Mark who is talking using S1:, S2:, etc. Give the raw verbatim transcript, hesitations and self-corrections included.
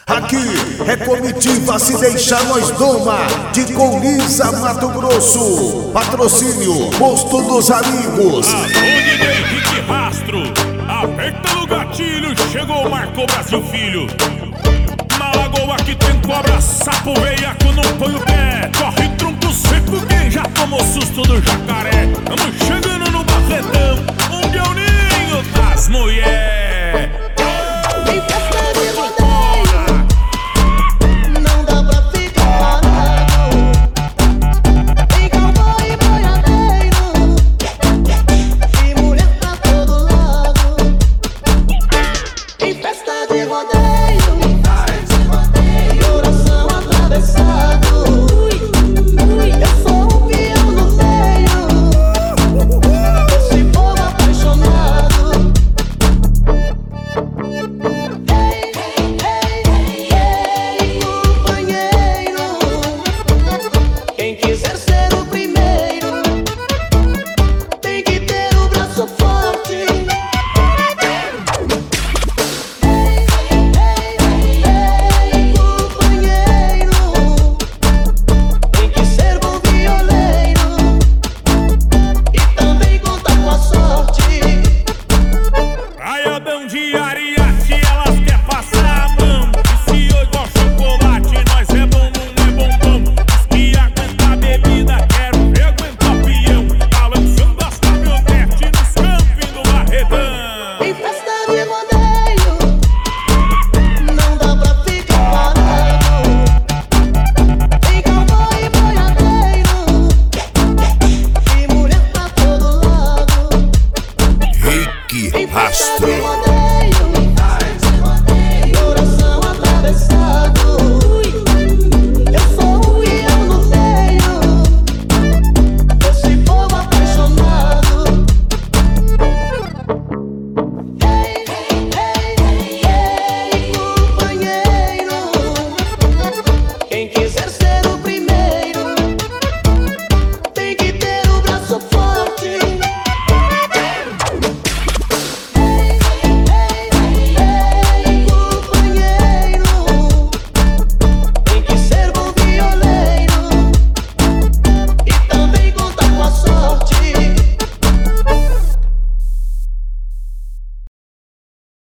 S1: Aqui é comitiva, se deixar nós doma, de Colniza, Mato Grosso. Patrocínio, Posto dos Amigos.
S2: Alô, D J Henrique Rastro, aperta no gatilho, chegou Marco Brasil Filho. Na lagoa que tem cobra, sapo, veiaco, não põe o pé. Corre tronco seco, quem já tomou susto do jacaré. Tamo chegando no Barretão, onde é o ninho das mulheres.